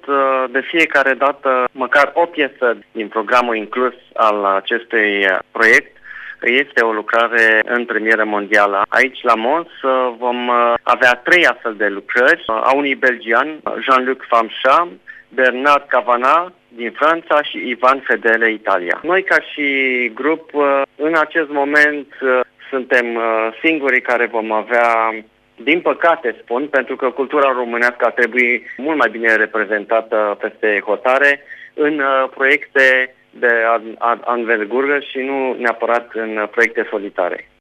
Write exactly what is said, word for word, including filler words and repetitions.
de fiecare dată măcar o piesă din programul inclus al acestui proiect. Este o lucrare în premieră mondială. Aici, la Mons, vom avea trei astfel de lucrări, a unui belgian, Jean-Luc Famchat, Bernard Cavana din Franța și Ivan Fedele, Italia. Noi, ca și grup, în acest moment suntem singurii care vom avea, din păcate spun, pentru că cultura românească ar trebui mult mai bine reprezentată peste hotare în proiecte de anvergură și nu neapărat în proiecte solitare.